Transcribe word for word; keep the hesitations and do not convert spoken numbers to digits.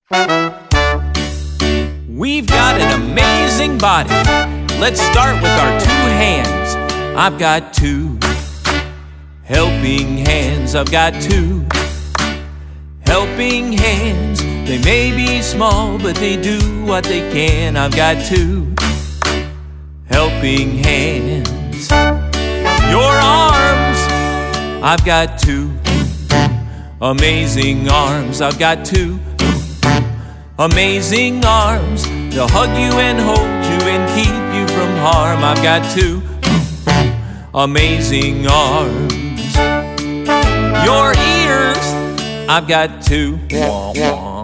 We've got an amazing body. Let's start with our two hands. I've got two helping hands. I've got two helping hands. They may be small, but they do what they can. I've got two helping hands. Your arms, I've got two amazing arms. I've got two amazing arms. They'll hug you and hold you and keep you from harm. I've got two amazing arms. Your ears, I've got two